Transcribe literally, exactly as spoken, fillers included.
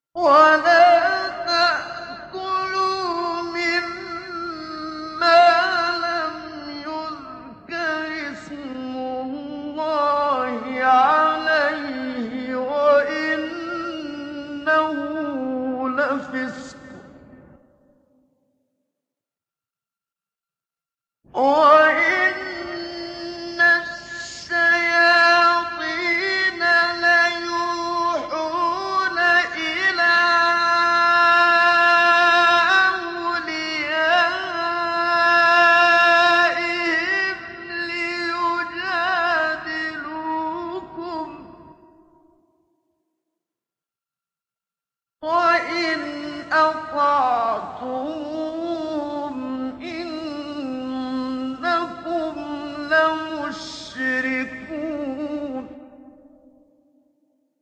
وَلَا تَأْكُلُوا مِمَّا لَمْ يُذْكَرِ اسْمُ اللَّهِ عَلَيْهِ وَإِنَّهُ لَفِسْقٌ ۗ وَإِنَّ الشَّيَاطِينَ لَيُوحُونَ إِلَىٰ أَوْلِيَائِهِمْ لِيُجَادِلُوكُمْ ۖ وَإِنْ أَطَعْتُمُوهُمْ